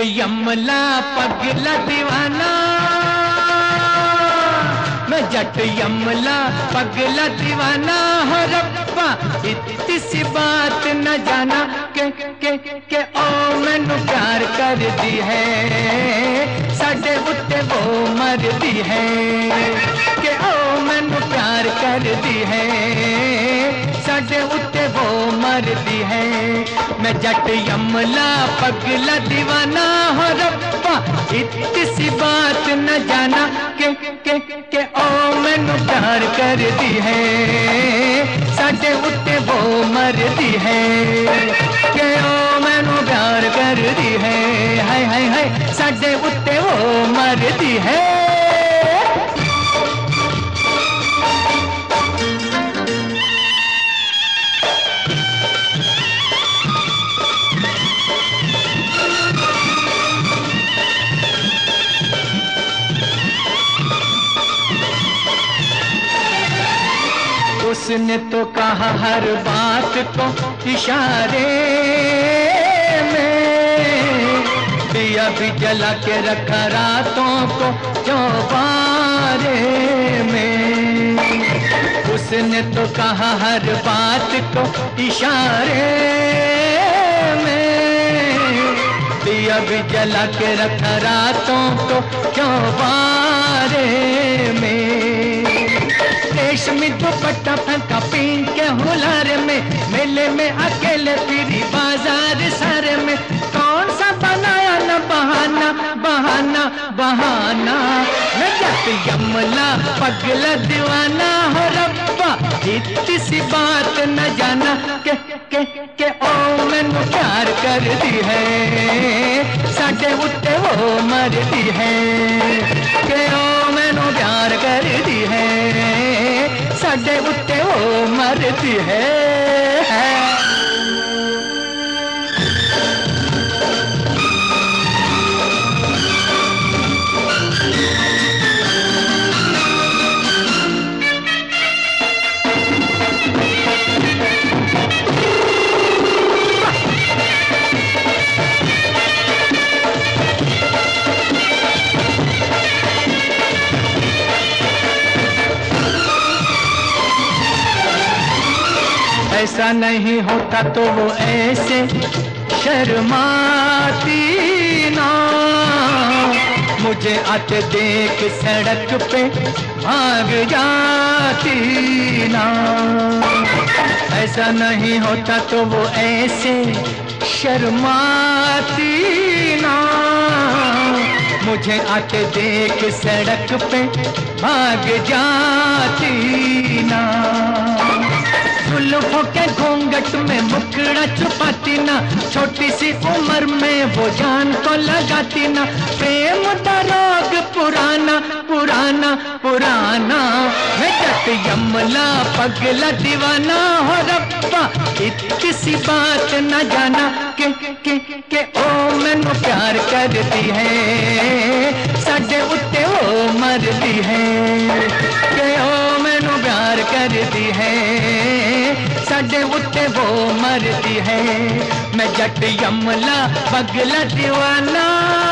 यमला पगला दीवाना, मैं जट यमला पगला दीवाना हो रब्बा, इतनी सी बात न जाना के ओ मैनू प्यार कर दी है, साडे उत्ते वो मर दी है, के ओ मैनू प्यार कर दी है, साडे उत्ते वो मर दी है। मैं जट यमला पगला दीवाना हो रब्बा, इतनी सी बात न जाना के ओ मैनू प्यार कर दी है, साडे उत्ते वो मर दी है, के ओ मैनू प्यार कर दी है, हाय हाय हाय साडे उत्ते वो मर दी है। उसने तो कहा हर बात को इशारे में, दिया भी जला के रखा रातों को चौबारे में। उसने तो कहा हर बात को इशारे में, दिया भी जला के रखा रातों को चौबारे में। रेशमी दुपट्टा फेंका पीन के हुलार में, मेले में अकेले फिरी बाजार सारे में, कौन सा बनाया न बहाना बहाना बहाना। मैं जट यमला पगला दीवाना हो रब्बा, इतनी सी बात न जाना के ओ मैनू प्यार कर दी है, साडे उत्ते वो मर दी है, के ओ मैनू प्यार कर दी है, साडे उत्ते वो मरदी है। ऐसा नहीं होता तो वो ऐसे शर्माती ना, मुझे आते देख सड़क पे भाग जाती ना। ऐसा नहीं होता तो वो ऐसे शर्माती ना, मुझे आते देख सड़क पे भाग जाती ना। जुल्फों के घूंघट में मुखड़ा छुपाती ना, छोटी सी उम्र में वो जान को लगाती ना। प्रेम का रोग पुराना पुराना पुराना, मैं जट यमला पगला दीवाना हो रब्बा, इतनी सी बात न जाना के ओ मैनू प्यार कर दी है, साडे उत्ते वो मर दी है, के ओ मैनू प्यार कर दी है, साडे उत्ते वो मरदी है। मैं जट यमला पगला दीवाना।